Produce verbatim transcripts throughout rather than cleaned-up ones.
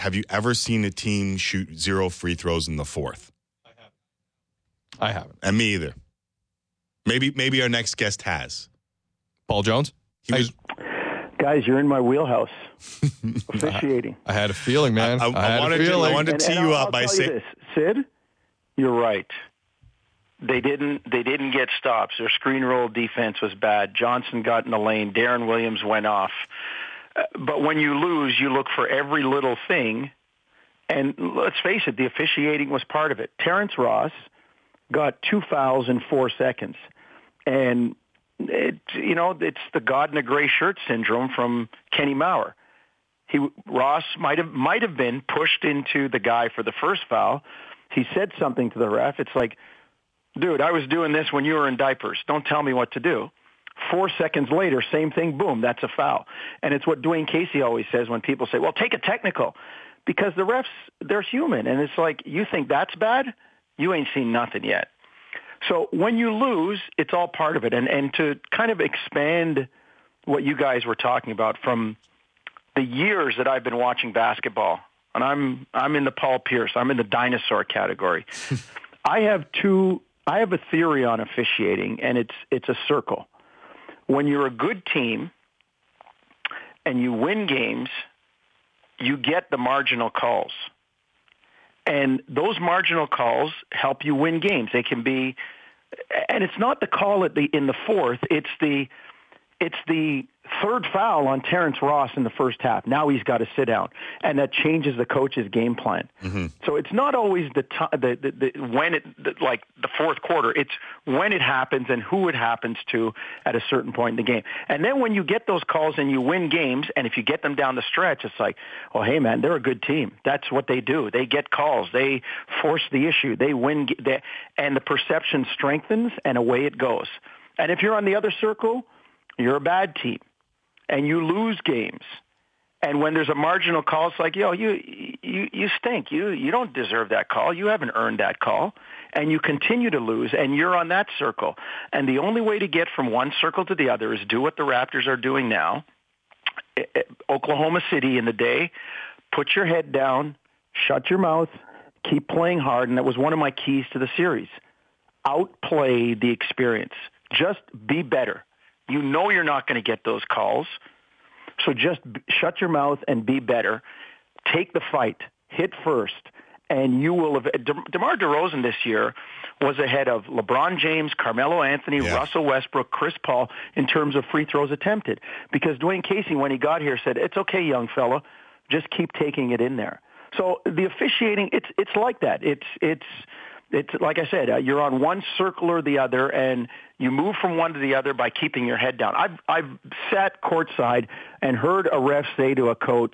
have you ever seen a team shoot zero free throws in the fourth? I haven't. I haven't. And me either. Maybe maybe our next guest has. Paul Jones? He was, Guys, you're in my wheelhouse. Officiating. I had a feeling, man. I, I, I, had I wanted a feeling. to, I wanted to And- tee and you I'll- up I'll by tell you saying, this. Sid, you're right. They didn't. They didn't get stops. Their screen roll defense was bad. Johnson got in the lane. Darren Williams went off. Uh, but when you lose, you look for every little thing. And let's face it, the officiating was part of it. Terrence Ross got two fouls in four seconds, and it, you know, it's the God in a gray shirt syndrome from Kenny Maurer. He Ross might have might have been pushed into the guy for the first foul. He said something to the ref. It's like, dude, I was doing this when you were in diapers. Don't tell me what to do. Four seconds later, same thing, boom, that's a foul. And it's what Dwayne Casey always says when people say, well, take a technical. Because the refs, they're human. And it's like, you think that's bad? You ain't seen nothing yet. So when you lose, it's all part of it. And, and to kind of expand what you guys were talking about from the years that I've been watching basketball, and I'm I'm in the Paul Pierce, I'm in the dinosaur category. I have two. I have a theory on officiating, and it's it's a circle. When you're a good team and you win games, you get the marginal calls, and those marginal calls help you win games. They can be, and it's not the call at the in the fourth. It's the it's the third foul on Terrence Ross in the first half. Now he's got to sit down, and that changes the coach's game plan. Mm-hmm. So it's not always the, t- the, the, the when it the, like the fourth quarter. It's when it happens and who it happens to at a certain point in the game. And then when you get those calls and you win games, and if you get them down the stretch, it's like, oh hey man, they're a good team. That's what they do. They get calls. They force the issue. They win, they, and the perception strengthens, and away it goes. And if you're on the other circle, you're a bad team, and you lose games. And when there's a marginal call, it's like, yo, you you you stink. You you don't deserve that call. You haven't earned that call. And you continue to lose, and you're on that circle. And the only way to get from one circle to the other is do what the Raptors are doing now. Oklahoma City in the day, put your head down, shut your mouth, keep playing hard, and that was one of my keys to the series. Outplay the experience. Just be better. You know you're not going to get those calls, so just b- shut your mouth and be better. Take the fight. Hit first, and you will have... De- DeMar DeRozan this year was ahead of LeBron James, Carmelo Anthony, yeah. Russell Westbrook, Chris Paul in terms of free throws attempted, because Dwayne Casey, when he got here, said, it's okay, young fella, just keep taking it in there. So the officiating, it's it's like that. It's it's... It's like I said, uh, you're on one circle or the other, and you move from one to the other by keeping your head down. I've I've sat courtside and heard a ref say to a coach,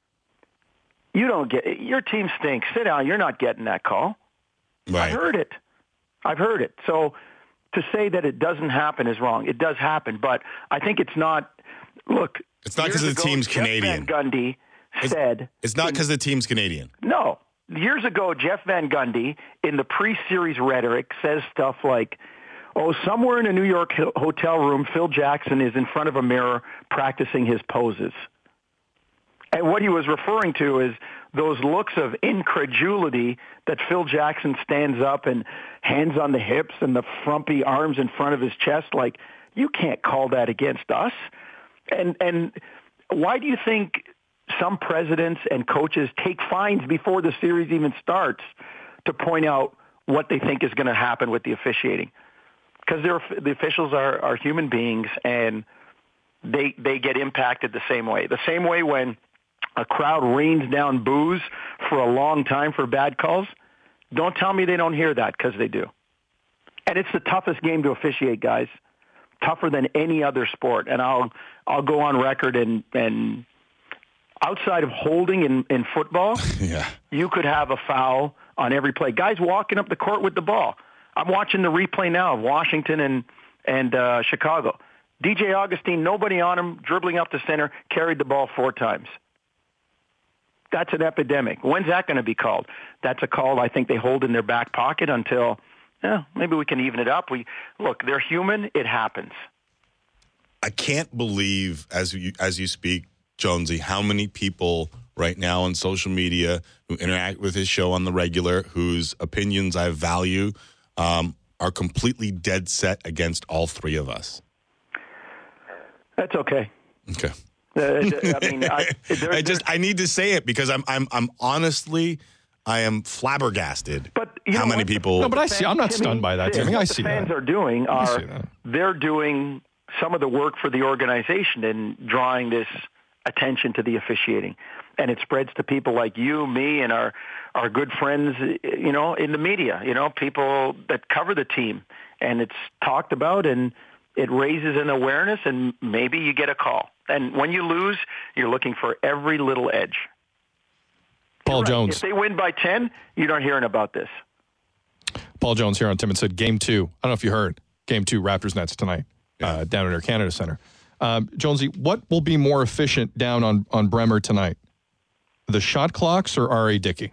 "You don't get your team stinks. Sit down. You're not getting that call." Right. I've heard it. I've heard it. So to say that it doesn't happen is wrong. It does happen, but I think it's not. Look, it's not because years the ago, team's Jeff Canadian. Van Gundy It's, said it's not because the team's Canadian. No. Years ago, Jeff Van Gundy, in the pre-series rhetoric, says stuff like, oh, somewhere in a New York hotel room, Phil Jackson is in front of a mirror practicing his poses. And what he was referring to is those looks of incredulity that Phil Jackson stands up and hands on the hips and the frumpy arms in front of his chest, like, you can't call that against us. And and why do you think some presidents and coaches take fines before the series even starts to point out what they think is going to happen with the officiating? Because the officials are, are human beings, and they they get impacted the same way. The same way when a crowd rains down boos for a long time for bad calls, don't tell me they don't hear that, because they do. And it's the toughest game to officiate, guys. Tougher than any other sport. And I'll I'll go on record and and outside of holding in, in football, yeah. you could have a foul on every play. Guys walking up the court with the ball. I'm watching the replay now of Washington and, and uh, Chicago. D J Augustine, nobody on him, dribbling up the center, carried the ball four times. That's an epidemic. When's that going to be called? That's a call I think they hold in their back pocket until, yeah, maybe we can even it up. We Look, they're human. It happens. I can't believe, as you, as you speak, Jonesy, how many people right now on social media, who interact with his show on the regular, whose opinions I value, um, are completely dead set against all three of us. That's okay. Okay. Uh, I mean, I, there, I just I need to say it because I'm I'm I'm honestly I am flabbergasted. But you how know many what? people? No, but I see. I'm not Timmy, stunned by that, Timmy. Timmy. I What see the fans that. are doing I are see that. they're doing some of the work for the organization and drawing this attention to the officiating, and it spreads to people like you, me, and our our good friends, you know, in the media. You know, people that cover the team, and it's talked about, and it raises an awareness, and maybe you get a call. And when you lose, you're looking for every little edge. Paul Right. Jones. If they win by ten, you're not hearing about this. Paul Jones here on Tim and Sid. Game two. I don't know if you heard. Game two, Raptors Nets tonight uh, down at Air Canada Center. Um, Jonesy, what will be more efficient down on, on Bremer tonight? The shot clocks or R A. Dickey?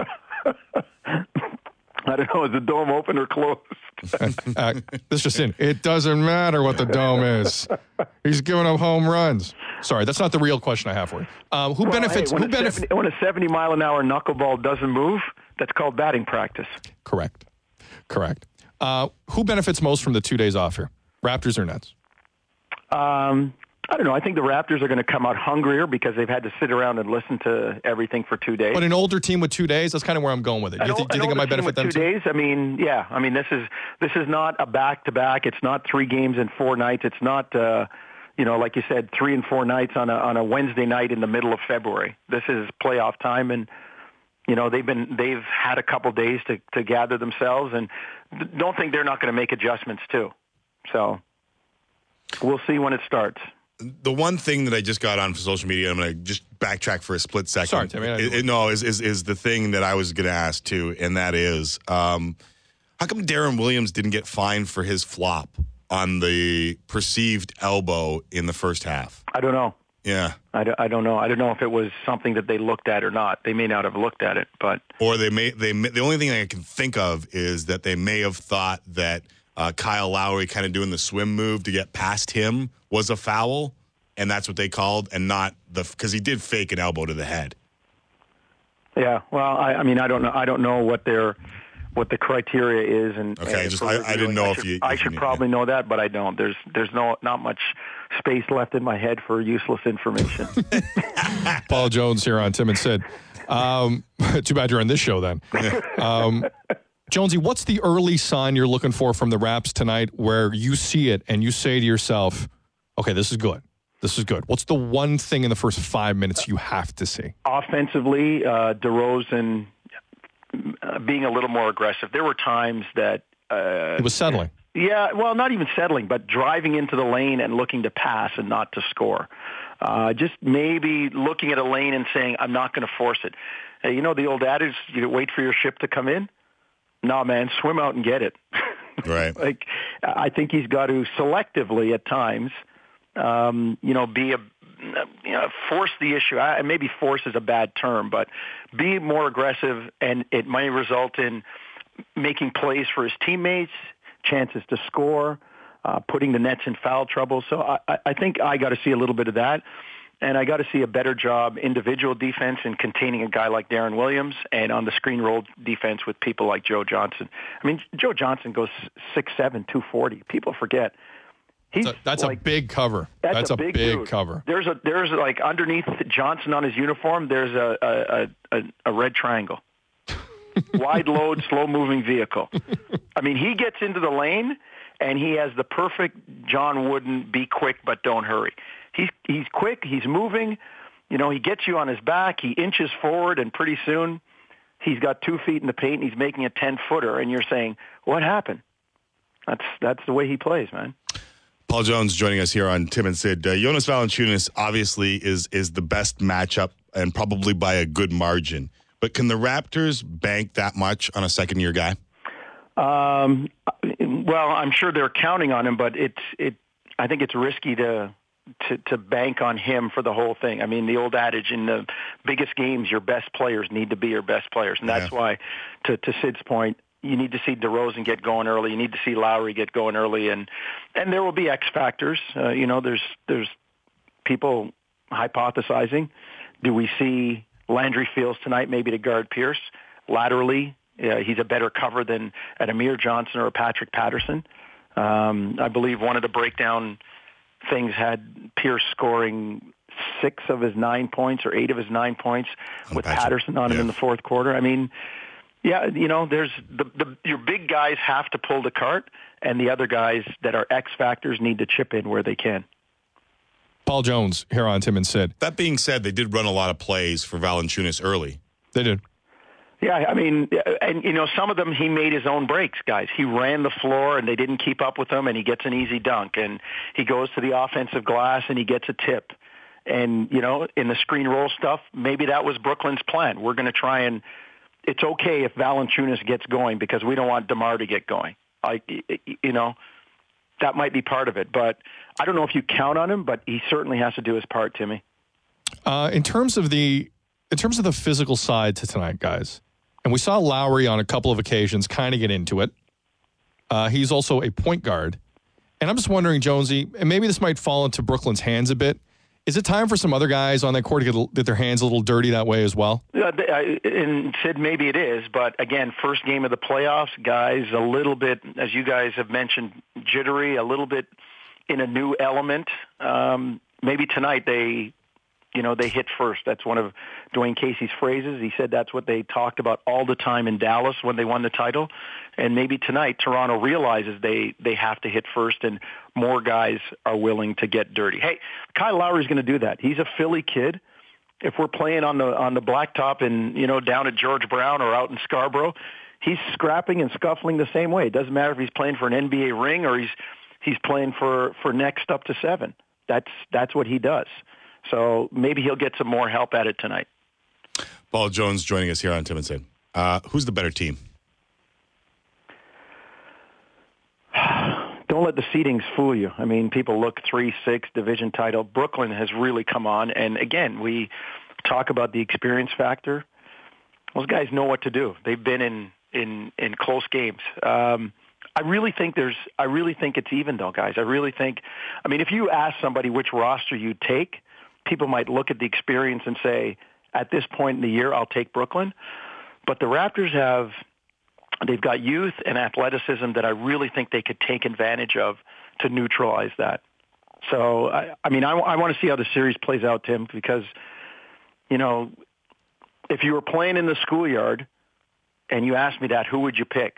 I don't know. Is the dome open or closed? uh, this just in. It doesn't matter what the dome is. He's giving up home runs. Sorry, that's not the real question I have for you. Um, who Well, benefits? hey, when, who a benefits? seventy, when a seventy mile an hour knuckleball doesn't move, that's called batting practice. Correct. Correct. Uh, who benefits most from the two days off here? Raptors or Nets? Um, I don't know. I think the Raptors are going to come out hungrier because they've had to sit around and listen to everything for two days. But an older team with two days, that's kind of where I'm going with it. Do you, An think, do you ol- think it an might older team benefit them with two too? days? I mean, yeah. I mean, this is this is not a back to back. It's not three games in four nights. It's not, uh, you know, like you said, three and four nights on a on a Wednesday night in the middle of February. This is playoff time, and you know they've been they've had a couple days to to gather themselves, and don't think they're not going to make adjustments too. So we'll see when it starts. The one thing that I just got on for social media, I'm going to just backtrack for a split second. Sorry, Timmy. I- It- it- no, is, is is the thing that I was going to ask too, and that is, um, how come Darren Williams didn't get fined for his flop on the perceived elbow in the first half? I don't know. Yeah. I don't, I don't know. I don't know if it was something that they looked at or not. They may not have looked at it, but Or they may they may, the only thing I can think of is that they may have thought that uh, Kyle Lowry kind of doing the swim move to get past him was a foul, and that's what they called, and not the because he did fake an elbow to the head. yeah. Well, I, I mean, I don't know. I don't know what their what the criteria is, and Okay, and just for I- I reviewing. didn't know I if should, you- I if you should knew, probably know that, but I don't. There's there's no not much space left in my head for useless information. Paul Jones here on Tim and Sid. Um, too bad you're on this show then. Um, Jonesy, what's the early sign you're looking for from the Raps tonight where you see it and you say to yourself, okay, this is good. This is good. What's the one thing in the first five minutes you have to see? Offensively, uh, DeRozan uh, being a little more aggressive. There were times that uh, It was settling. Yeah, well, not even settling, but driving into the lane and looking to pass and not to score. Uh, just maybe looking at a lane and saying, I'm not going to force it. Hey, you know the old adage, you wait for your ship to come in? Nah, man, swim out and get it. Right. Like, I think he's got to selectively at times, um, you know, be a, you know, force the issue. I, maybe force is a bad term, but be more aggressive, and it might result in making plays for his teammates, chances to score, uh, putting the Nets in foul trouble. So I, I think I got to see a little bit of that, and I got to see a better job individual defense in containing a guy like Darren Williams, and on the screen roll defense with people like Joe Johnson. I mean, Joe Johnson goes six seven, two forty. People forget. He's That's, a, that's like, a big cover. That's, That's, a, a big, big dude. cover. There's a there's like underneath Johnson on his uniform. There's a a, a, a red triangle. Wide load, slow moving vehicle. I mean, he gets into the lane and he has the perfect John Wooden be quick but don't hurry. He's he's quick. He's moving. You know, he gets you on his back. He inches forward, and pretty soon he's got two feet in the paint. And he's making a ten footer, and you're saying, "What happened?" That's that's the way he plays, man. Paul Jones joining us here on Tim and Sid. Uh, Jonas Valanciunas obviously is is the best matchup and probably by a good margin. But can the Raptors bank that much on a second-year guy? Um, well, I'm sure they're counting on him, but it's it. I think it's risky to, to to bank on him for the whole thing. I mean, the old adage in the biggest games, your best players need to be your best players, and that's Yeah. why, to to Sid's point, you need to see DeRozan get going early. You need to see Lowry get going early, and and there will be X factors. Uh, you know, there's there's people hypothesizing. Do we see Landry Fields tonight, maybe to guard Pierce. Laterally, uh, he's a better cover than an Amir Johnson or a Patrick Patterson. Um, I believe one of the breakdown things had Pierce scoring six of his nine points or eight of his nine points on with Patrick. Patterson on him Yeah. in the fourth quarter. I mean, yeah, you know, there's the, the your big guys have to pull the cart, and the other guys that are X factors need to chip in where they can. Paul Jones here on Tim and Sid. That being said, they did run a lot of plays for Valanciunas early. They did. Yeah, I mean, and, you know, some of them he made his own breaks, guys. He ran the floor, and they didn't keep up with him, and he gets an easy dunk. And he goes to the offensive glass, and he gets a tip. And, you know, in the screen roll stuff, maybe that was Brooklyn's plan. We're going to try and – it's okay if Valanciunas gets going because we don't want DeMar to get going. Like, you know, that might be part of it. But I don't know if you count on him, but he certainly has to do his part, Timmy. Uh, in terms of the in terms of the physical side to tonight, guys, and we saw Lowry on a couple of occasions kind of get into it. Uh, he's also a point guard. And I'm just wondering, Jonesy, and maybe this might fall into Brooklyn's hands a bit, is it time for some other guys on that court to get, get their hands a little dirty that way as well? Yeah, and Sid, maybe it is, but again, first game of the playoffs, guys, a little bit, as you guys have mentioned, jittery, a little bit in a new element. Um, maybe tonight they, you know, they hit first. That's one of Dwayne Casey's phrases. He said that's what they talked about all the time in Dallas when they won the title. And maybe tonight Toronto realizes they, they have to hit first and more guys are willing to get dirty. Hey, Kyle Lowry's going to do that. He's a Philly kid. If we're playing on the on the blacktop and, you know, down at George Brown or out in Scarborough, he's scrapping and scuffling the same way. It doesn't matter if he's playing for an N B A ring or he's he's playing for, for next up to seven. That's that's what he does. So maybe he'll get some more help at it tonight. Paul Jones joining us here on Tim and Sid. Uh, who's the better team? Don't let the seedings fool you. I mean, people look three, six, division title. Brooklyn has really come on. And again, we talk about the experience factor. Those guys know what to do. They've been in, in, in close games. Um, I really think there's, I really think it's even though, guys. I really think, I mean, if you ask somebody which roster you'd take, people might look at the experience and say, at this point in the year, I'll take Brooklyn. But the Raptors have, they've got youth and athleticism that I really think they could take advantage of to neutralize that. So, I, I mean, I, I want to see how the series plays out, Tim, because, you know, if you were playing in the schoolyard and you asked me that, who would you pick?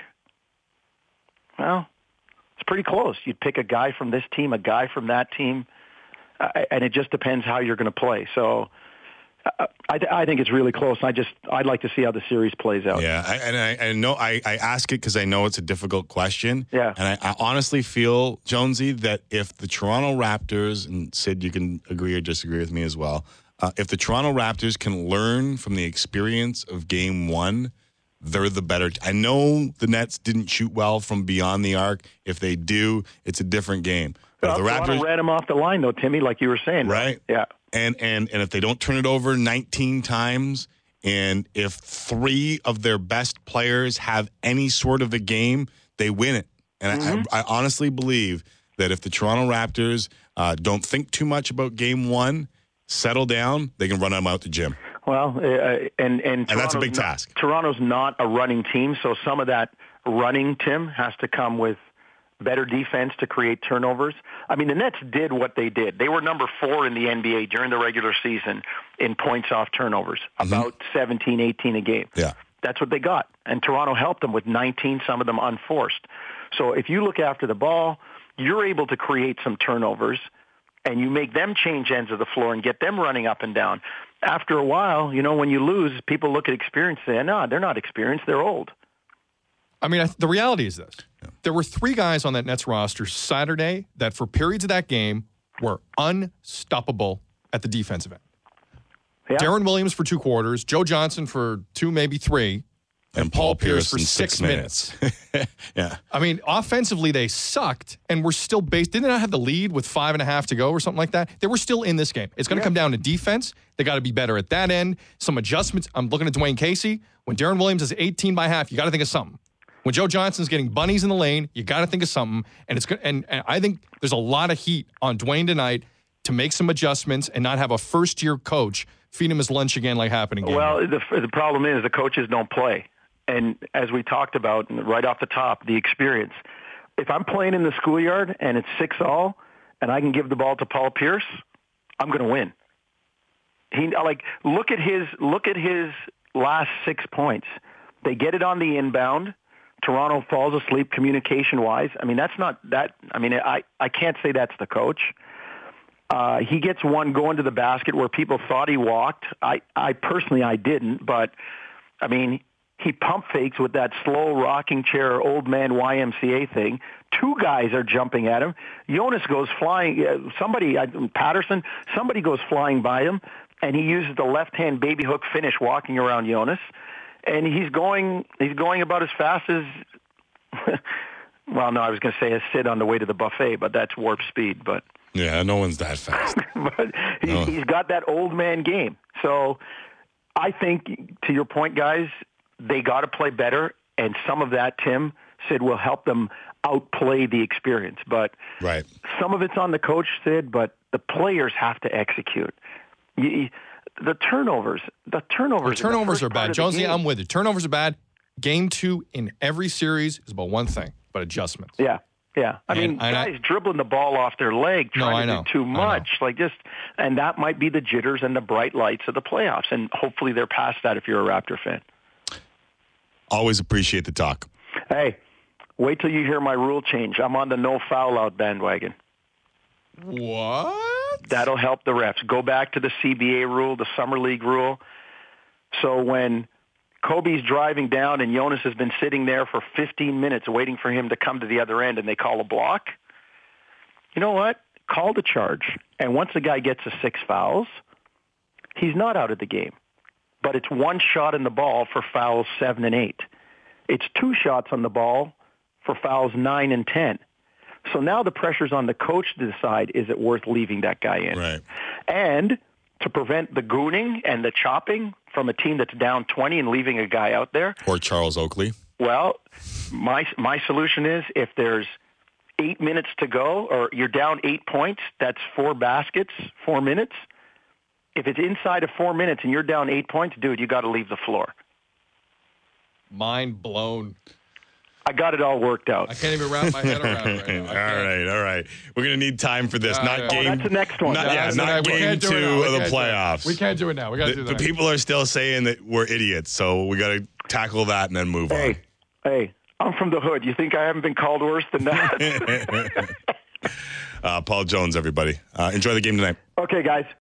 Well, it's pretty close. You'd pick a guy from this team, a guy from that team, uh, and it just depends how you're going to play. So uh, I, I think it's really close. I just I'd like to see how the series plays out. Yeah, I, and I, I know I, I ask it because I know it's a difficult question. Yeah, and I, I honestly feel, Jonesy, that if the Toronto Raptors, and Sid, you can agree or disagree with me as well, uh, if the Toronto Raptors can learn from the experience of Game One, they're the better. T- I know the Nets didn't shoot well from beyond the arc. If they do, it's a different game. But well, if the Raptors ran them off the line, though, Timmy, like you were saying, right? Yeah. And and and if they don't turn it over nineteen times, and if three of their best players have any sort of a game, they win it. And mm-hmm. I, I honestly believe that if the Toronto Raptors uh, don't think too much about Game One, settle down, they can run them out the gym. Well, uh, and and, and that's a big not, task. Toronto's not a running team, so some of that running, Tim, has to come with better defense to create turnovers. I mean, the Nets did what they did. They were number four in the N B A during the regular season in points off turnovers, mm-hmm. about seventeen, eighteen a game. Yeah. That's what they got. And Toronto helped them with nineteen, some of them unforced. So if you look after the ball, you're able to create some turnovers, and you make them change ends of the floor and get them running up and down. After a while, you know, when you lose, people look at experience and say, no, they're not experienced, they're old. I mean, I, the reality is this. Yeah. There were three guys on that Nets roster Saturday that for periods of that game were unstoppable at the defensive end. Yeah. Darren Williams for two quarters, Joe Johnson for two, maybe three, and, and Paul, Paul Pierce, Pierce for six, six minutes. minutes. Yeah. I mean, offensively, they sucked and were still based. Didn't they have the lead with five and a half to go or something like that? They were still in this game. It's going to yeah. come down to defense. They got to be better at that end. Some adjustments. I'm looking at Dwayne Casey. When Darren Williams is eighteen by half, you got to think of something. When Joe Johnson's getting bunnies in the lane, you got to think of something. And it's and, and I think there's a lot of heat on Dwayne tonight to make some adjustments and not have a first-year coach feed him his lunch again like happening again? Well, the, the problem is the coaches don't play. And as we talked about right off the top, the experience. If I'm playing in the schoolyard and it's six all and I can give the ball to Paul Pierce, I'm going to win. He like look at his look at his last six points. They get it on the inbound. Toronto falls asleep communication-wise. I mean, that's not that. I mean, I, I can't say that's the coach. Uh, he gets one going to the basket where people thought he walked. I, I personally, I didn't. But, I mean, he pump fakes with that slow rocking chair old man Y M C A thing. Two guys are jumping at him. Jonas goes flying. Uh, somebody, uh, Patterson, somebody goes flying by him, and he uses the left-hand baby hook finish walking around Jonas. And he's going, he's going about as fast as, well, no, I was going to say a sit on the way to the buffet, but that's warp speed. But yeah, no one's that fast. but he, no. he's got that old man game. So I think, to your point, guys, they got to play better, and some of that, Tim said, will help them outplay the experience. But right. some of it's on the coach, Sid, but the players have to execute. You, The turnovers, the turnovers, the turnovers the are bad. Jonesy, I'm with you. Turnovers are bad. Game two in every series is about one thing, but adjustments. Yeah, yeah. I And- mean, and I- guys dribbling the ball off their leg, No, trying I to know. do too I know. much, like just, and that might be the jitters and the bright lights of the playoffs. And hopefully, they're past that if you're a Raptor fan. Always appreciate the talk. Hey, wait till you hear my rule change. I'm on the no foul out bandwagon. What? That'll help the refs. Go back to the C B A rule, the Summer League rule. So when Kobe's driving down and Jonas has been sitting there for fifteen minutes waiting for him to come to the other end and they call a block, you know what? Call the charge. And once the guy gets to six fouls, he's not out of the game. But it's one shot in the ball for fouls seven and eight. It's two shots on the ball for fouls nine and ten. So now the pressure's on the coach to decide, is it worth leaving that guy in? Right. And to prevent the gooning and the chopping from a team that's down twenty and leaving a guy out there, Or Charles Oakley. well, my my solution is if there's eight minutes to go or you're down eight points, that's four baskets, four minutes. If it's inside of four minutes and you're down eight points, dude, you got to leave the floor. Mind blown. I got it all worked out. I can't even wrap my head around it right now. I all can't. right, all right. We're going to need time for this. Yeah, not yeah. game. Oh, that's the next one. Not, Yeah, yeah, that's not the next- we game can't do two it now. We of the can't do it. playoffs. We can't do it now. We got to The, do the that. people are still saying that we're idiots, so we got to tackle that and then move Hey, hey, I'm from the hood. You think I haven't been called worse than that? on. uh, Paul Jones, everybody. Uh, enjoy the game tonight. Okay, guys.